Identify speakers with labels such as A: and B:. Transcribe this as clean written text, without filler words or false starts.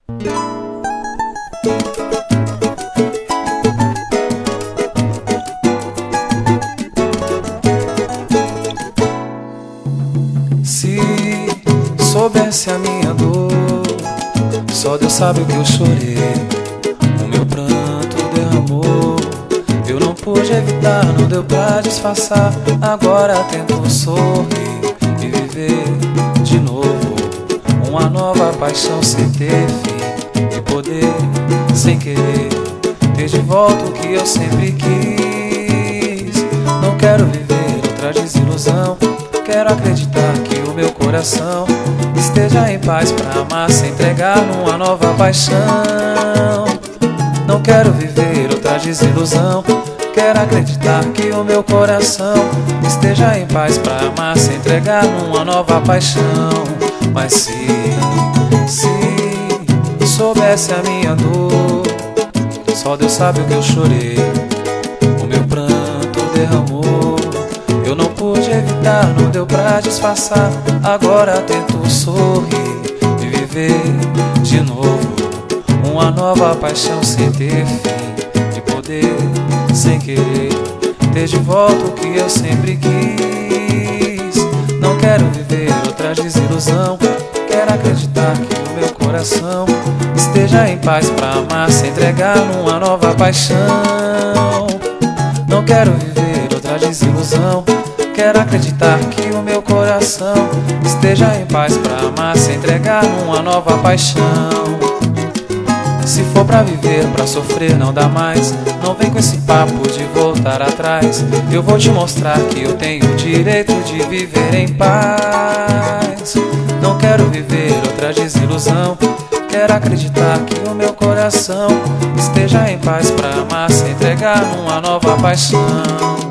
A: Se soubesse a minha dor, só Deus sabe o que eu chorei. O meu pranto derramou, eu não pude evitar, não deu pra disfarçar. Agora tento sorrir e viver de novo uma nova paixão sem ter fim, e poder, sem querer, ter de volta o que eu sempre quis. Não quero viver outra desilusão, quero acreditar que o meu coração esteja em paz pra amar, se entregar numa nova paixão. Não quero viver outra desilusão, quero acreditar que o meu coração esteja em paz pra amar, se entregar numa nova paixão. Mas se soubesse a minha dor, só Deus sabe o que eu chorei. O meu pranto derramou, eu não pude evitar, não deu pra disfarçar. Agora tento sorrir e viver de novo uma nova paixão sem ter fim, de poder, sem querer, ter de volta o que eu sempre quis. Não quero viver outra desilusão, quero acreditar que o meu coração esteja em paz pra amar, se entregar numa nova paixão. Não quero viver outra desilusão, quero acreditar que o meu coração esteja em paz pra amar, se entregar numa nova paixão. Se for pra viver, pra sofrer não dá mais, não vem com esse papo de voltar atrás. Eu vou te mostrar que eu tenho o direito de viver em paz. Não quero viver outra desilusão, quero acreditar que o meu coração esteja em paz pra amar, se entregar numa nova paixão.